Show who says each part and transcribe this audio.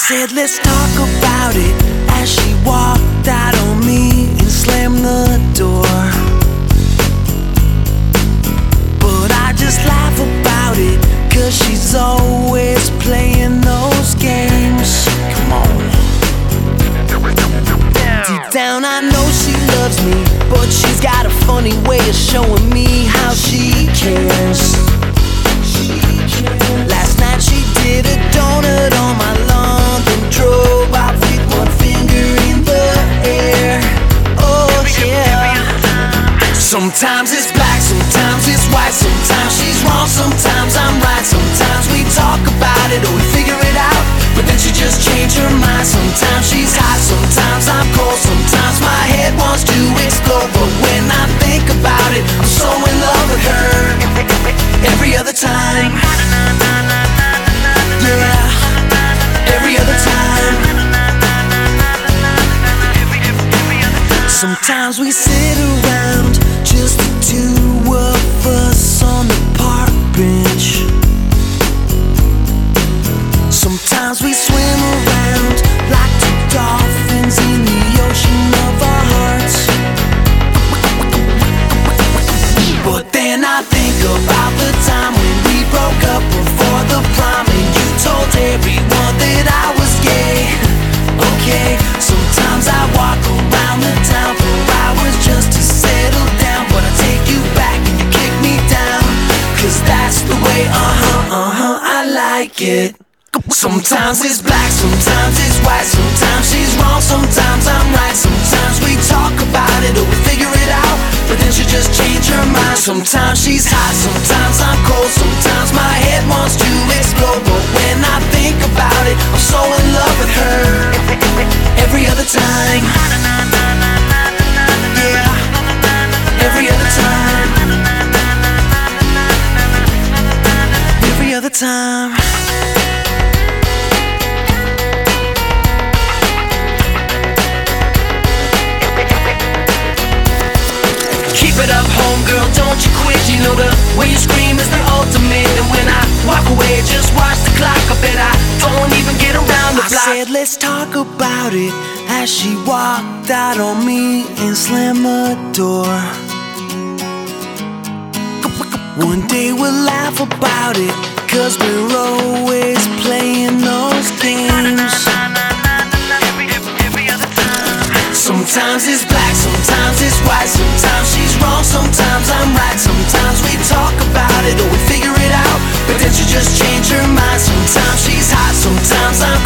Speaker 1: said, let's talk about it, as she walked out on me and slammed the door. But I just laugh about it, cause she's always playing those games. Come on. Deep down I know she loves me, but she's got a funny way of showing me how she cares. Last night she did a donut on my lawn, then drove out with one finger in the air. Oh yeah. Sometimes it's black, sometimes it's white, sometimes she's wrong, sometimes I'm right. Sometimes we talk about it or we figure it out, but then she just changed her mind. Sometimes she's hot, sometimes I'm cold, sometimes my head wants to explode. But when I think about it, I'm so in love with her every other time. Yeah, every other time. Sometimes we sit around, just the two of us on the park bench. Sometimes we swim around like two dolphins in the ocean of our hearts. But then I think about the time when we broke up before the prom, and you told everyone that I was gay. Okay, sometimes I walk around the town for hours just to settle down, but I take you back and you kick me down, cause that's the way, I like it. Sometimes it's black, sometimes it's white, sometimes she's wrong, sometimes I'm right. Sometimes we talk about it or we figure it out, but then she just changed her mind. Sometimes she's hot, sometimes I'm cold, sometimes my head wants to explode. But when I think about it, I'm so in love with her every other time. Yeah, every other time. Every other time. Keep it up, homegirl, don't you quit. You know the way you scream is the ultimate. And when I walk away, just watch the clock. I bet I don't even get around the block. I said, let's talk about it, as she walked out on me and slammed the door. One day we'll laugh about it, cause we're always playing those games. Sometimes it's black, sometimes it's white, sometimes she's wrong, sometimes I'm right. Sometimes we talk about it or we figure it out, but then she just changed her mind. Sometimes she's hot, sometimes I'm